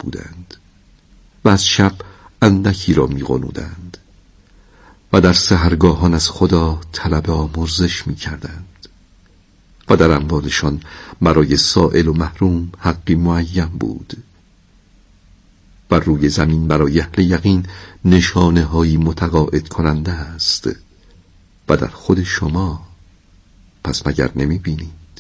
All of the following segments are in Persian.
بودند و از شب اندکی را می‌غنودند و در سحرگاهان از خدا طلب آمرزش می‌کردند و در اموالشان برای سائل و محروم حقی معین بود. بر روی زمین برای اهل یقین نشانه هایی متقاعد کننده است و در خود شما، پس مگر نمی بینید؟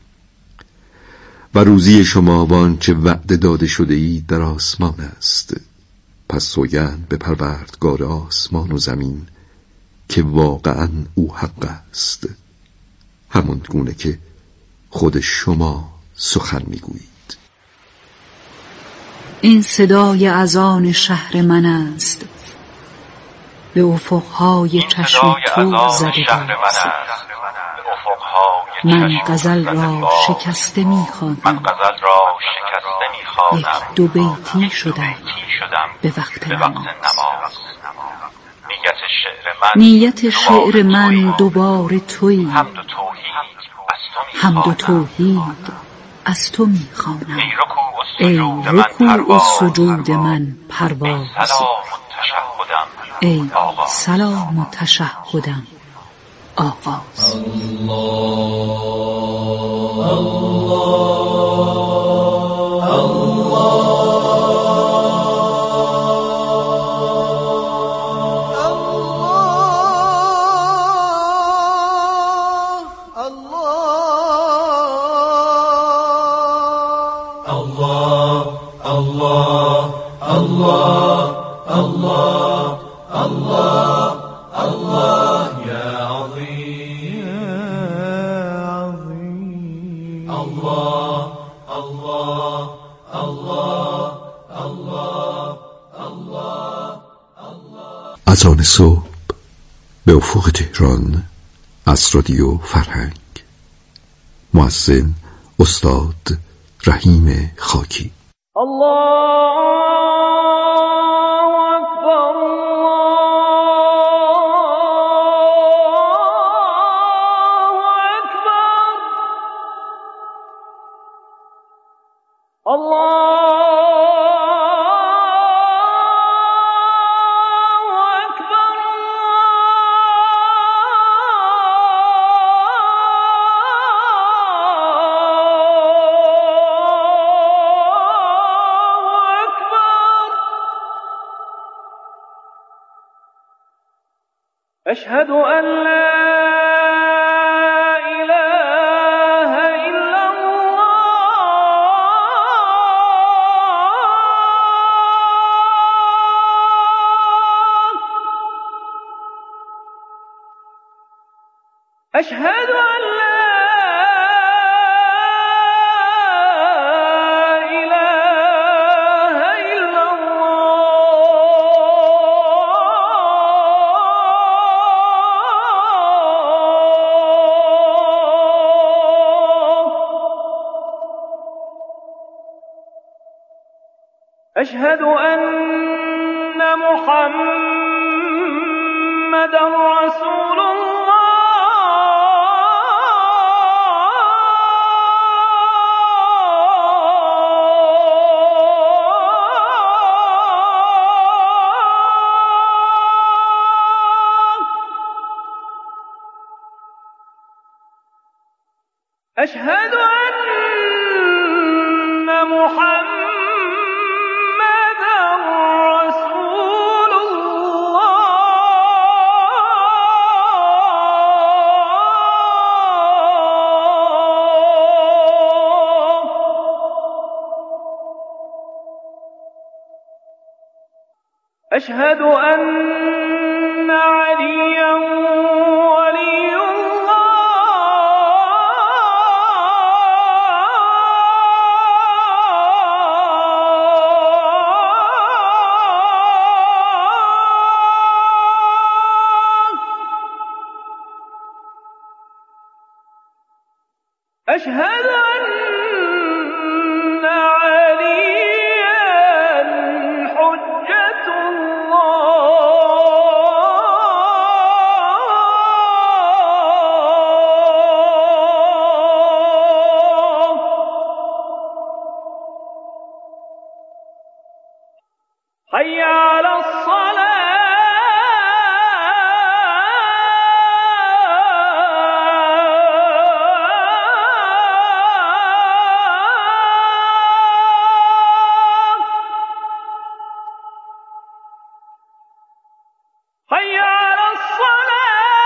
و روزی شما و آنچه وعده داده شده اید در آسمان است، پس سوگند به پروردگار آسمان و زمین که واقعا او حق است، همون گونه که خود شما سخن میگویید. این صدای اذان شهر من است، به افقهای چشم تو زده باز. من غزل را شکسته میخوانم، یک دو بیتی شدم به وقت نماز. نیت شعر من دوباره تویی، حمد و توحید از تو میخوانم. ای رکوع و سجود من پرواز، ای سلام و تشهدم آغاز. اذان صبح به افق تهران از رادیو فرهنگ. مؤذن استاد رحیم خاکی. أشهد أن لا إله إلا الله. أشهد أن لا أشهد أن محمدًا رسول الله. أشهد أن محمدًا أشهد أن عليا ولي الله. أشهد أن عليا حجة الله. حي على الصلاة حي على الصلاة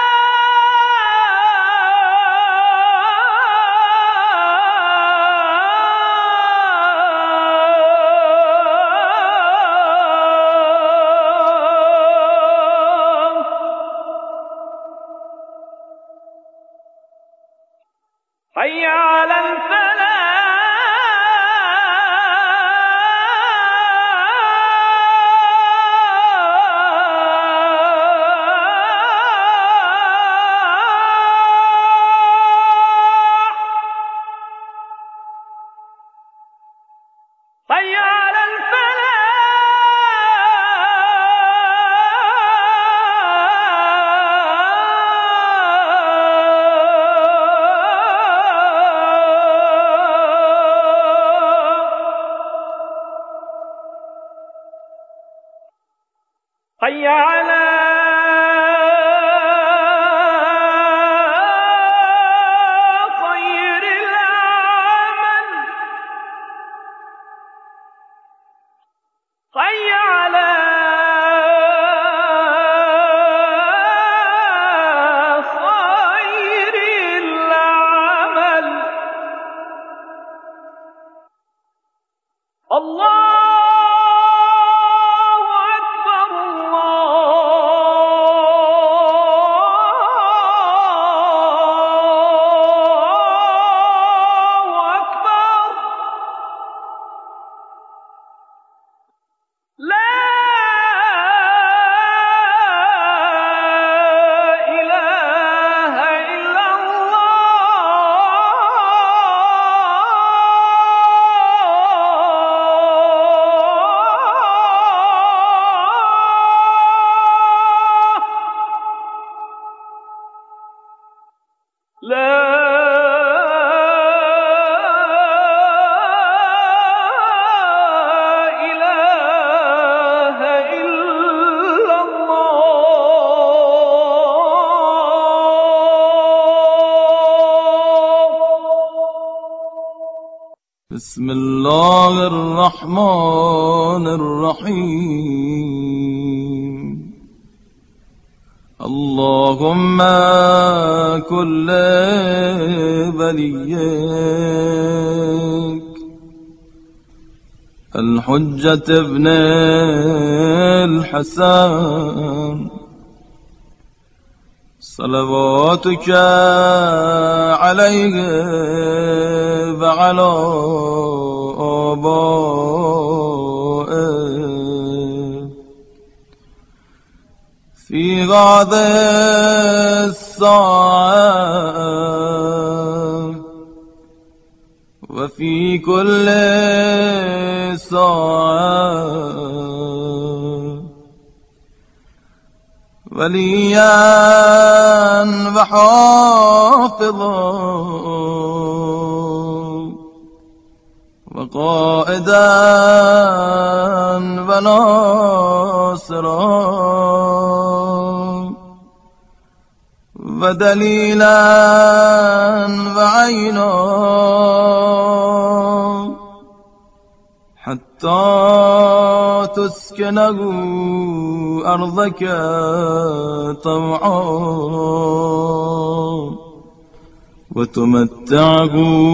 حي على الفلاح حي على الفلاح حي على خير العمل حي على خير العمل الله بسم الله الرحمن الرحيم اللهم كل وليك الحجة ابن الحسن صلواتك عليه وعلى آبائه في هذه الساعة وفي كل ساعة وليا وحافظا وقائدا وناصرا ودليلا وعينا حتى تسكنه أرضك طوعا وتمتعه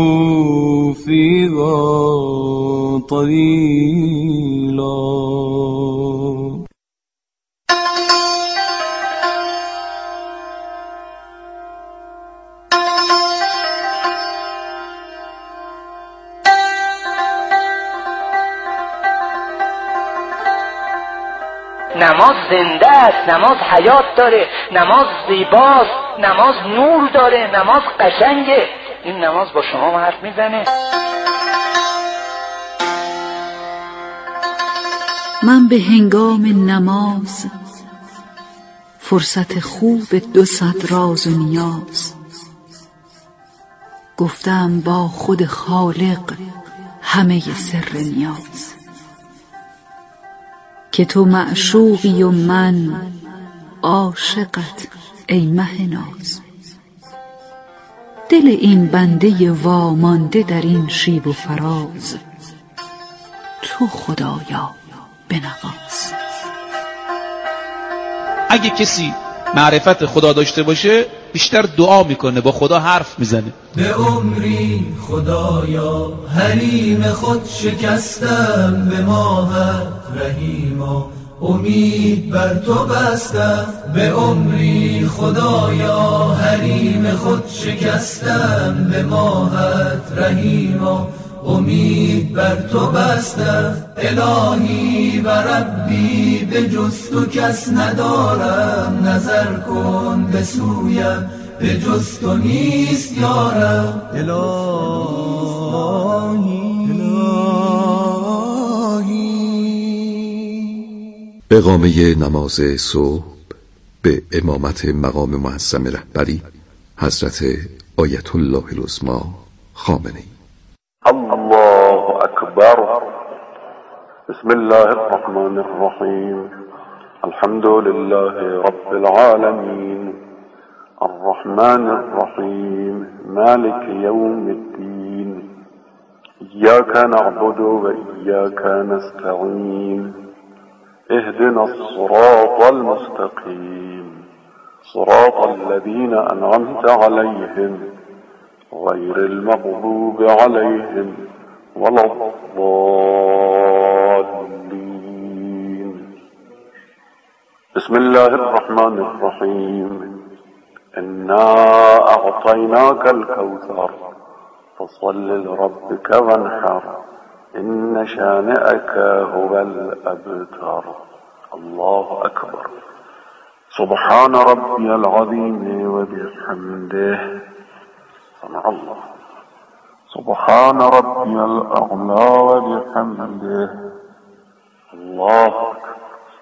فيها طويلا. نماز زنده است، نماز حیات داره، نماز زیباست، نماز نور داره، نماز قشنگه. این نماز با شما حرف میزنه. من به هنگام نماز فرصت خوب 200 راز و نیاز، گفتم با خود خالق همه سر نیاز. که تو معشوقی و من عاشقت ای مه ناز. دل این بنده وامانده در این شیب و فراز، تو خدایا بنواز. اگه کسی معرفت خدا داشته باشه بیشتر دعا میکنه، با خدا حرف میزنه. به عمری خدایا حریم خود شکستم، به ماهت رحیما امید بر تو بستم. به عمری خدایا حریم خود شکستم، به ماهت رحیما امید بر تو بستم. الهی و ربی به جز تو کس ندارم، نظر کن به سویم به جز تو نیست یارم. اقامه نماز صبح به امامت مقام معظم رهبری حضرت آیت الله العظمی خامنه‌ای. الله اکبر. بسم الله الرحمن الرحیم. الحمد لله رب العالمین، الرحمن الرحیم، مالک یوم الدین، ایاک نعبد و ایاک نستعین، اهدنا الصراط المستقیم، صراط الذين انعمت عليهم غير المغضوب عليهم ولا الضالين. بسم الله الرحمن الرحيم. إنا أعطيناك الكوثر فصل لربك وانحر إن شانئك هو الأبتر. الله أكبر. سبحان ربي العظيم وبحمده. سمع الله. سبحان ربي الأعلى وبحمده. الله أكبر.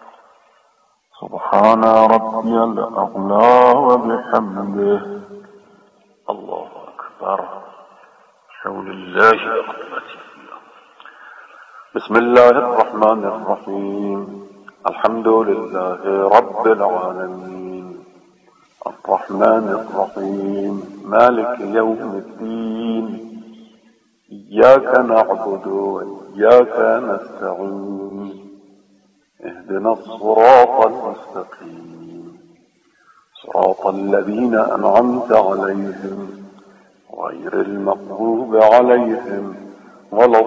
سبحان ربي الأعلى وبحمده. الله أكبر. حول الله وقوته. بسم الله الرحمن الرحيم. الحمد لله رب العالمين، الرحمن الرحيم، مالك يوم الدين، إياك نعبد وإياك نستعين، اهدنا الصراط المستقيم، صراط الذين أنعمت عليهم غير المغضوب عليهم ولا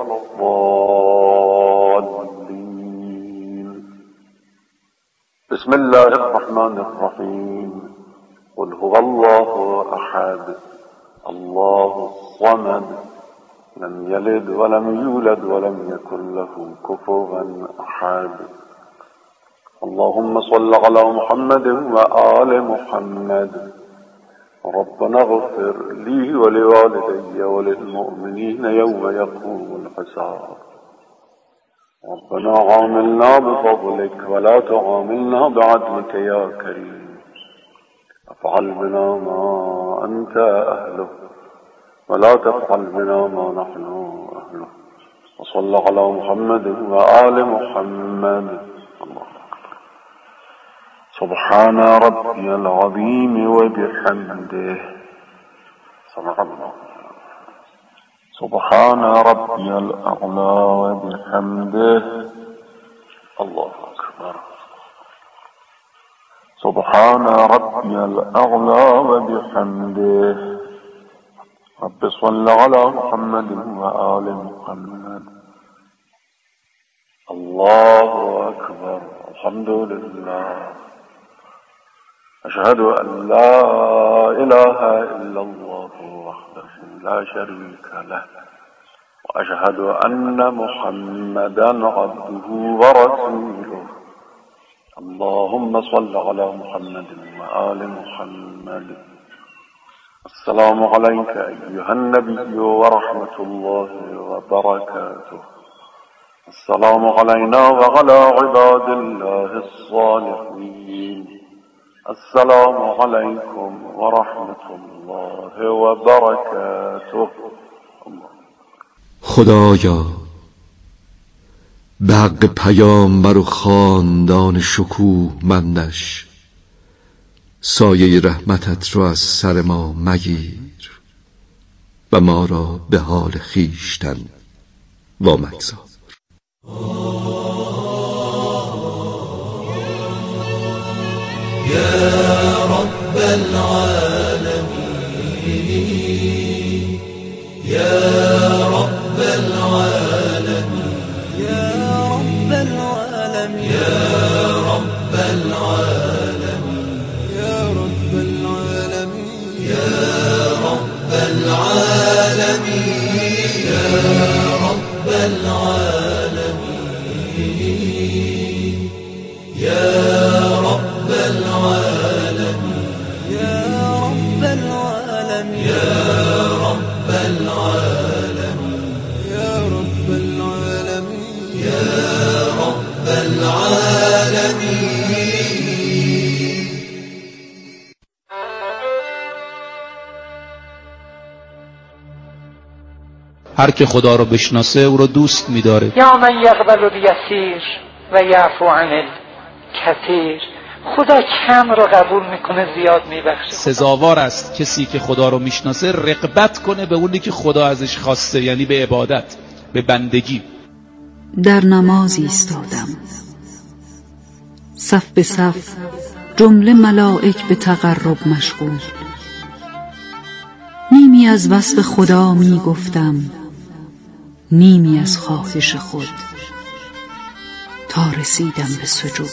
الضالين. بسم الله الرحمن الرحيم. قل هو الله أحد الله الصمد لم يلد ولم يولد ولم يكن له كفوا أحد. اللهم صل على محمد وآل محمد. ربنا اغفر لي ولوالدي وللمؤمنين يوم يقوم الحساب. ربنا عاملنا بفضلك ولا تعاملنا بعدلك يا كريم. افعل بنا ما أنت أهله ولا تفعل بنا ما نحن أهله. وصلى على محمد وآل محمد. الله أكبر. سبحان ربي العظيم وبحمده. سمع الله. سبحان ربي الأعلى وبحمده. الله أكبر. سبحان ربي الأعلى وبحمده. رب صل على محمد وآل محمد. الله أكبر. الحمد لله. أشهد أن لا إله إلا الله وحده لا شريك له، وأشهد أن محمدا عبده ورسوله. اللهم صل على محمد وآل محمد. السلام عليك أيها النبي ورحمة الله وبركاته. السلام علينا وعلى عباد الله الصالحين. السلام عليكم ورحمة الله وبركاته. خدایا به حق پیامبر و خاندان شکوه مندش، سایه رحمتت را از سر ما مگیر و ما را به حال خویشتن وامگذار. یا رب العالمین، یا رب العالمین، یا رب العالمین، یا رب العالمین، یا رب العالمین، یا رب العالمین، یا رب العالمین، یا رب العالمین، یا رب العالمین، یا رب العالمین، یا رب العالمین، یا رب العالمین. هر که خدا رو بشناسه او رو دوست می‌داره. یا من یقبل الیسیر و یعفو عن الکثیر. خدا کم رو قبول میکنه، زیاد میبخشه. سزاوار است کسی که خدا رو میشناسه رغبت کنه به اونی که خدا ازش خواسته، یعنی به عبادت، به بندگی. در نماز ایستادم، صف به صف جمله ملائک به تقرب مشغول. نیمی از وصف خدا می گفتم، نیمی از خواهش خود، تا رسیدم به سجود.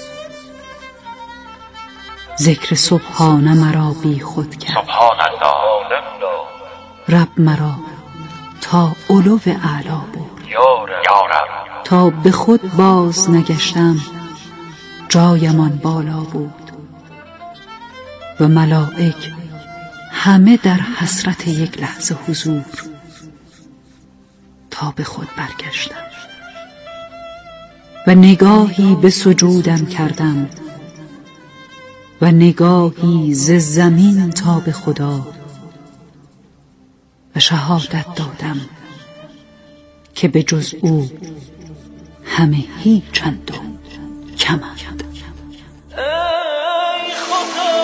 ذکر سبحانه مرا بی خود کرد، سبحان الله، رب مرا تا علو اعلا برد. یا رب، تا به خود باز نگشتم جایمان بالا بود و ملائک همه در حسرت یک لحظه حضور. تا به خود برگشتم و نگاهی به سجودم کردم و نگاهی ز زمین تا به خدا و شهادت دادم که به جز او همه هیچ چند و کمند. ای خدا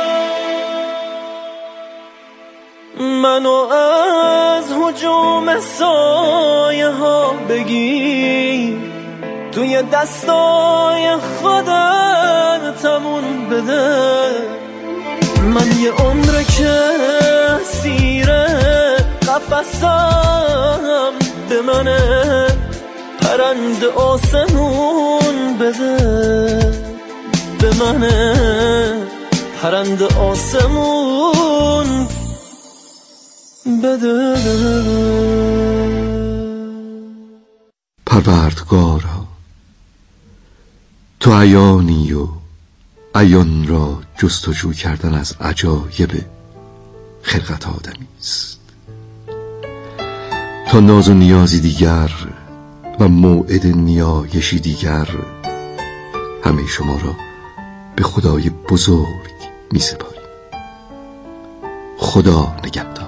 منو از هجوم سایه ها بگیر، توی دستای خودتمون بده. من یه عمره که سیره قفصم به منه، پرنده آسمون بده به منه، پرنده آسمون بده. پروردگارا، تو عیانی و عیان را جستجو کردن از عجایب خلقت آدمی است. تا ناز و نیازی دیگر و موعد نیایشی دیگر همه شما را به خدای بزرگ می سپاریم. خدا نگهدار.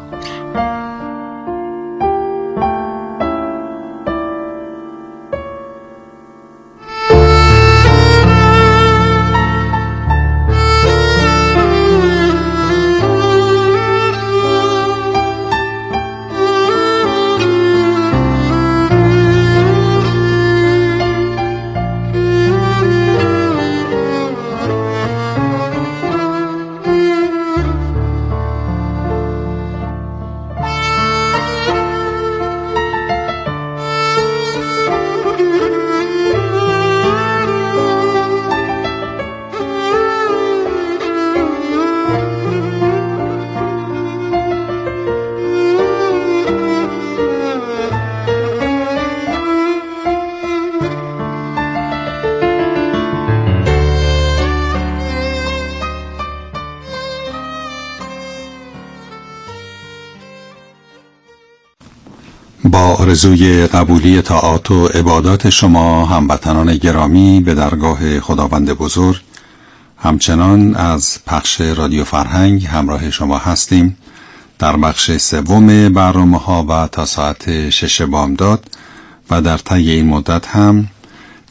با آرزوی قبولی طاعات و عبادات شما هموطنان گرامی به درگاه خداوند بزرگ، همچنان از پخش رادیو فرهنگ همراه شما هستیم در بخش سوم برنامه‌ها و تا ساعت 6 بامداد و در طی این مدت هم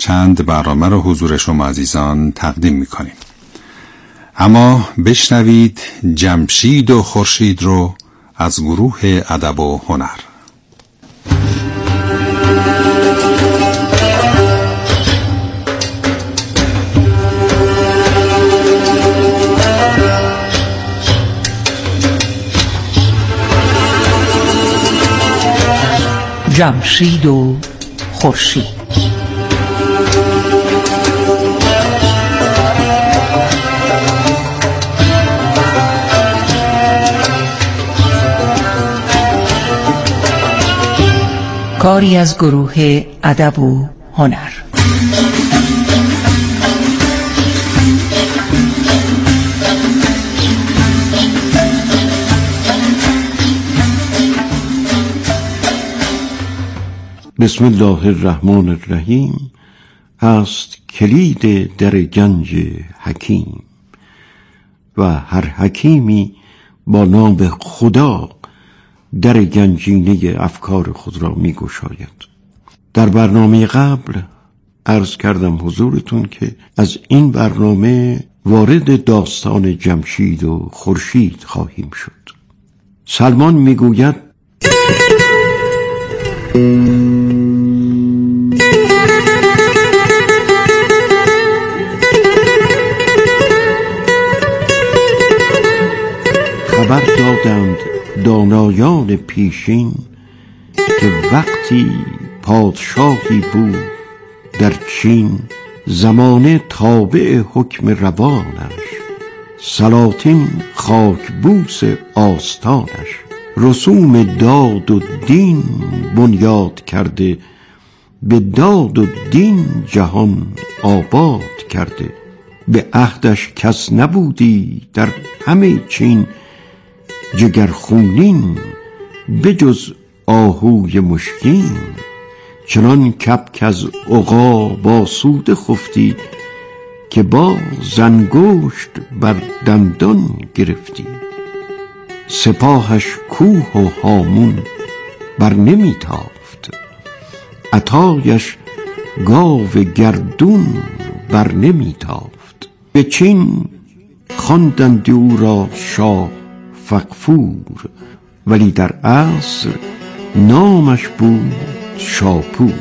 چند برنامه رو حضور شما عزیزان تقدیم میکنیم. اما بشنوید جمشید و خورشید رو از گروه ادب و هنر. جمشید و خورشید. کاری از گروه ادب و هنر. بسم الله الرحمن الرحیم است کلید در گنج حکیم و هر حکیمی با نام خدا در گنجینه افکار خود را می گشاید. در برنامه قبل عرض کردم حضورتون که از این برنامه وارد داستان جمشید و خورشید خواهیم شد. سلمان می گوید خبر دادند دانایان پیشین که وقتی پادشاهی بود در چین، زمانه تابع حکم روانش، سلاطین خاکبوس آستانش، رسوم داد و دین بنیاد کرده، به داد و دین جهان آباد کرده. به عهدش کس نبودی در همه چین، جگر خونین بجز آهوی مشکین. چنان کبک از عقا با سوده خفتی، که با زنگشت بر دندان گرفتی. سپاهش کوه و هامون بر نمی تافت، عطایش گاو گردون بر نمی تافت. به چین خواندند او را شاه فغفور، ولی در اصل نامش بود شاپور.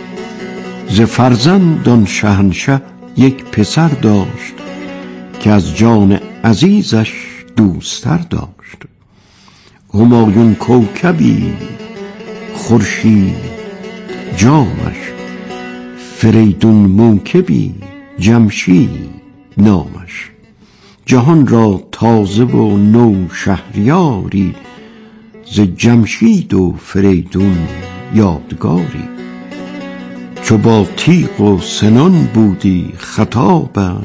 ز فرزندان شهنشه یک پسر داشت، که از جان عزیزش دوستر داشت. همایون کوکبی خورشید جامش، فریدون موکبی جمشید نامش. جهان را تازه و نو شهریاری، ز جمشید و فریدون یادگاری. چو با تیغ و سنان بودی خطابش،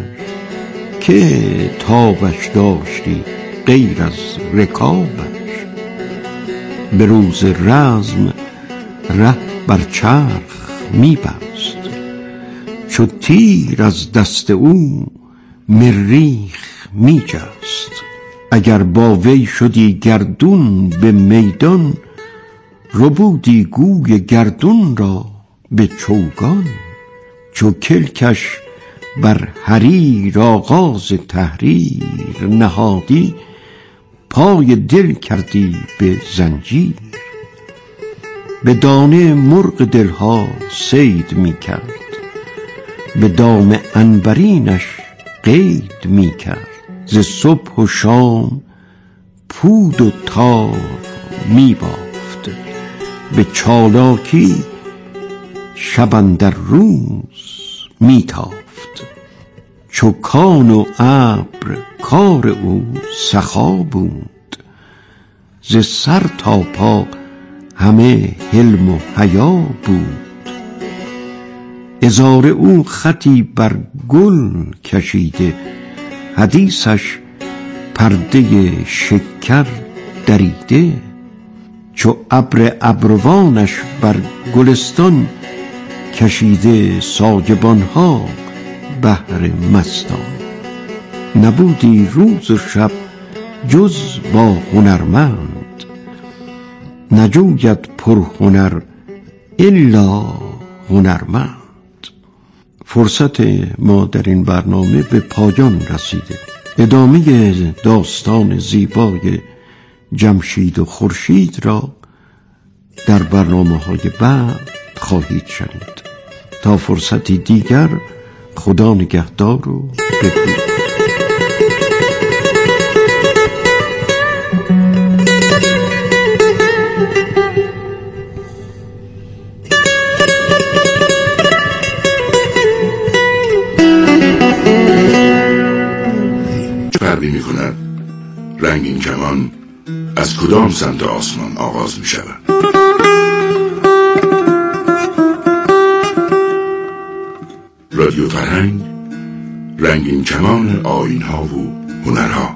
که تابش داشتی غیر از رکابش. به روز رزم ره بر چرخ می بست، چو تیر از دست او مریخ می جست. اگر با وی شدی گردون به میدان، ربودی گوی گردون را به چوگان. چو کلکش بر حریر آغاز تحریر نهادی، پای دل کردی به زنجیر. به دانه مرغ دلها صید می کرد، به دام عنبرینش قید می کرد. ز صبح و شام پود و تار می بافت، به چالاکی شب اندر روز می تافت. چو کان و ابر کار او سخا بود، ز سر تا پا همه حلم و حیا بود. عذار او خطی بر گل کشیده، حدیثش پرده شکر دریده. چو ابر ابروانش بر گلستان، کشیده ساجبانها بهر مستان. نبودی روز و شب جز با هنرمند، نجوید پرهنر الا هنرمند. فرصت ما در این برنامه به پایان رسیده. ادامه داستان زیبای جمشید و خورشید را در برنامه‌های بعد خواهید شنید. تا فرصتی دیگر، خدا نگهدار و بدرود. فرقی می کند رنگین کمان از کدام سمت آسمان آغاز می شود. رادیو فرهنگ، رنگین کمان آیین‌ها و هنرها.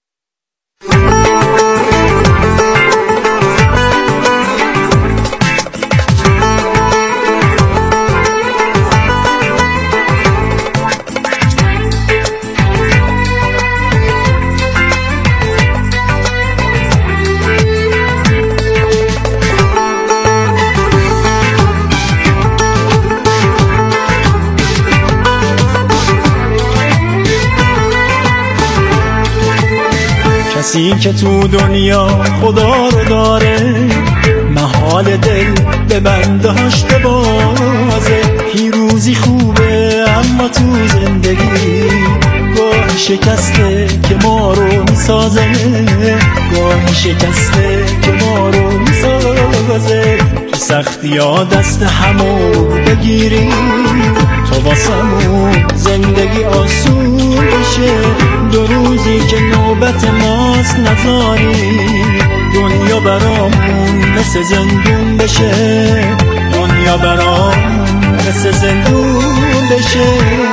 کسی که تو دنیا خدا رو داره، محال دل به من داشته بازه. پیروزی خوبه اما تو زندگی گاهی شکسته که ما رو میسازه، گاهی شکسته که ما رو میسازه. تو سختی ها دست همو بگیریم تا واسمون زندگی آسون بشه. دو روزی که نوبت ماست نذاریم دنیا برامون مثل زندون بشه، دنیا برامون مثل زندون بشه.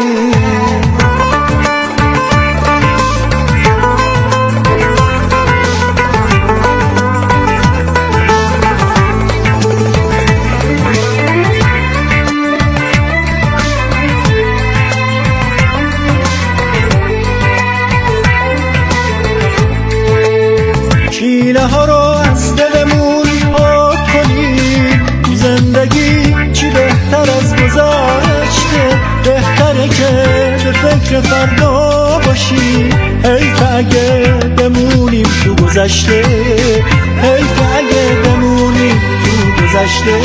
کینه ها رو از دلمون پاک کنیم. زندگی چی بهتر از گذشته، بهتره که به فکر فردا باشیم. حیف اگه بمونیم تو گذشته، حیف اگه بمونیم تو گذشته.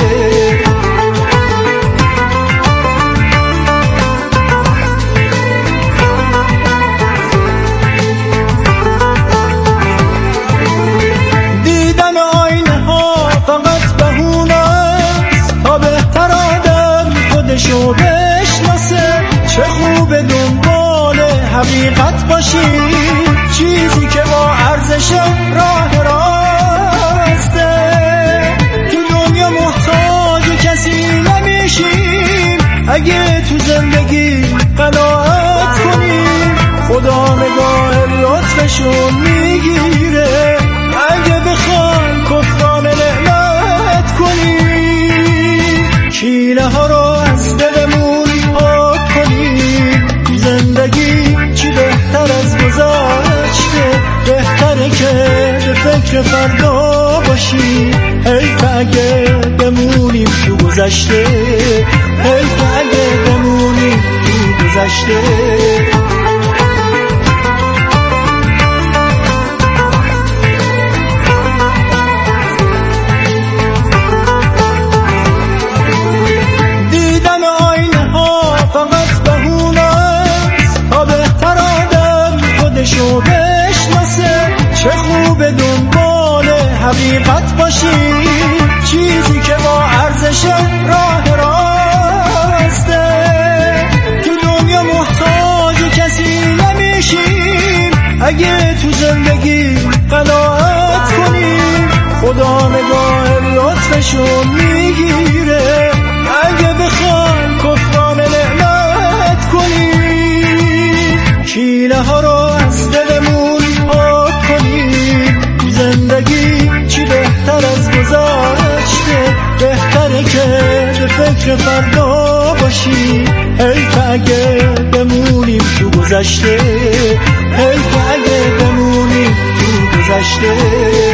خودشو بشناسه، چه خوب دنبال حقیقت باشی. چیزی که با ارزش راه راسته، تو دنیا محتاج کسی نمیشیم اگه تو زندگی قناعت کنیم. خدا نگاه لطفشو میگیره اگه بخوان کفران نعمت کنیم. کینه ها رو از دلمون پاک کنیم. زندگی چی بهتر از گذشته، بهتره که به فکر فردا باشیم. حیف اگه بمونیم تو گذشته، حیف اگه بمونیم تو گذشته. خودشو بشناسه، چه خوب دنبال حقیقت باشی. چیزی که با ارزش راه راسته، تو دنیا محتاج کسی نمیشیم اگه تو زندگی قناعت کنیم. خدا نگاه لطفشو میگیره اگه بخوان کفران نعمت کنیم. کینه ها رو از دلمون پاک کنیم. زندگی چی بهتر از گذشته، بهتره که به فکر فردا باشی. حیف اگه بمونیم تو گذشته، حیف اگه بمونیم تو گذشته.